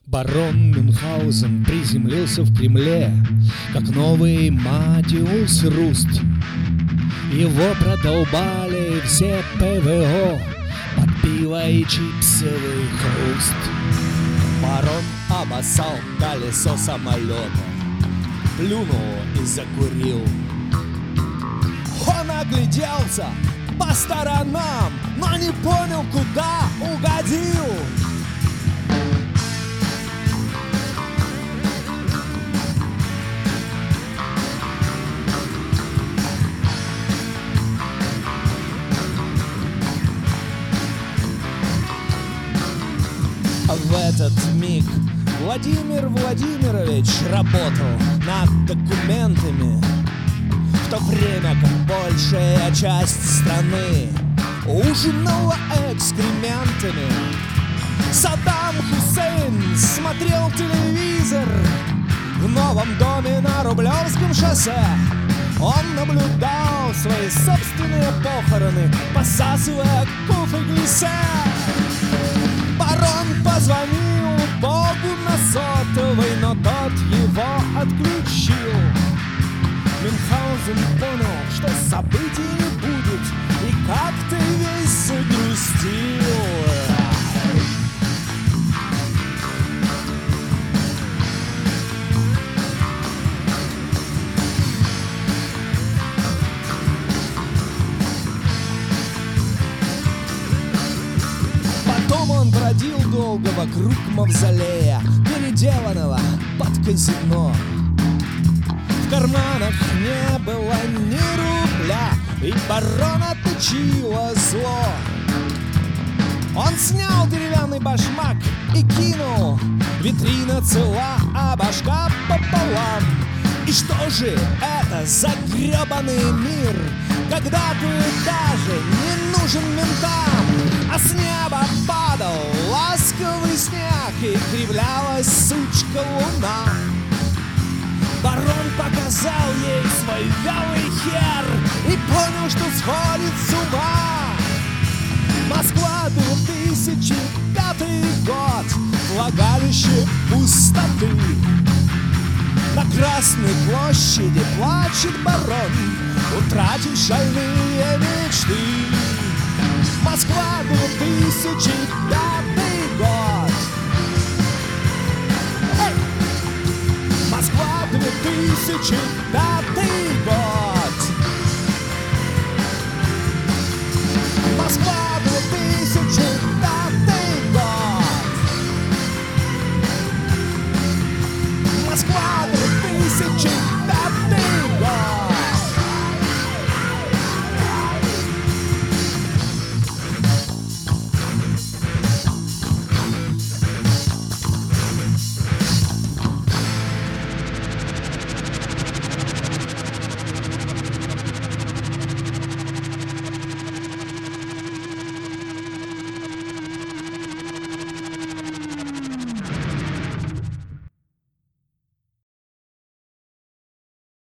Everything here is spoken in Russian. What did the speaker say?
Барон Мюнхгаузен приземлился в Кремле, как новый Матиус Руст. Его продолбали все ПВО под пиво и чипсовый хруст. Барон обоссал колесо самолета, плюнул и закурил. Он огляделся по сторонам, но не понял, куда угодил. В этот миг Владимир Владимирович работал над документами, в то время как большая часть страны ужинала экскрементами. Саддам Хусейн смотрел телевизор в новом доме на Рублевском шоссе. Он наблюдал свои собственные похороны, посасывая кофе глиссе. Барон позвонил Богу на сотовый, но тот его отключил. Мюнхгаузен понял, что событий не будет, и как-то весь загрустил. Потом он бродил долго вокруг мавзолея, переделанного под казино. В карманах не было ни рубля, и барона точило зло. Он снял деревянный башмак и кинул. Витрина цела, а башка пополам. И что же это за гребаный мир, когда ты даже не нужен ментам? А с неба падал ласковый снег, и кривлялась сучка луна. Барон показал ей свой вялый хер и понял, что сходит с ума. Москва, 2005 год, влагалище пустоты. На Красной площади плачет барон, утратив шальные мечты. Москва, 2005 год. Москва, 2005